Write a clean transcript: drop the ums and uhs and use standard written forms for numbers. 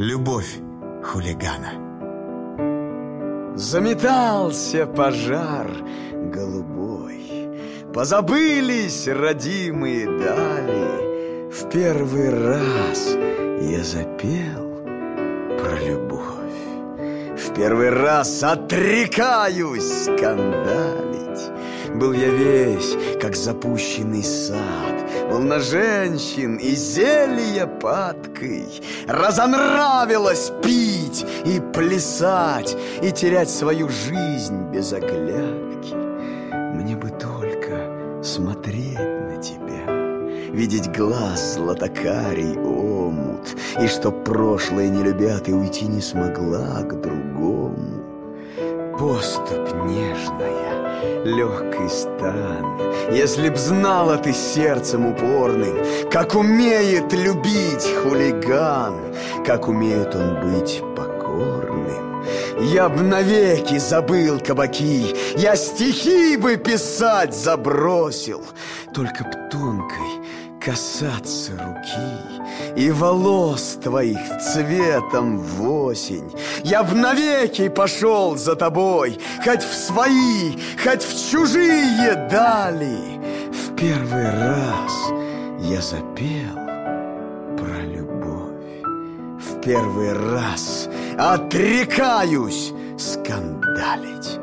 любовь хулигана. Заметался пожар голубой, позабылись родимые дали. В первый раз я запел про любовь. В первый раз отрекаюсь скандалить. Был я весь, как запущенный сад, был на женщин и зелья падкой. Разонравилось пить и плясать, и терять свою жизнь без оглядки. Мне бы только смотреть на тебя, видеть глаз златокарий омут, и чтоб прошлое не любят и уйти не смогла к другому. Поступь нежная, легкий стан, если б знала ты сердцем упорным, как умеет любить хулиган, как умеет он быть покорным. Я б навеки забыл кабаки, я стихи бы писать забросил, только б тонкой касаться руки и волос твоих цветом в осень. Я б навеки пошел за тобой, хоть в свои, хоть в чужие дали. В первый раз я запел про любовь. В первый раз отрекаюсь скандалить.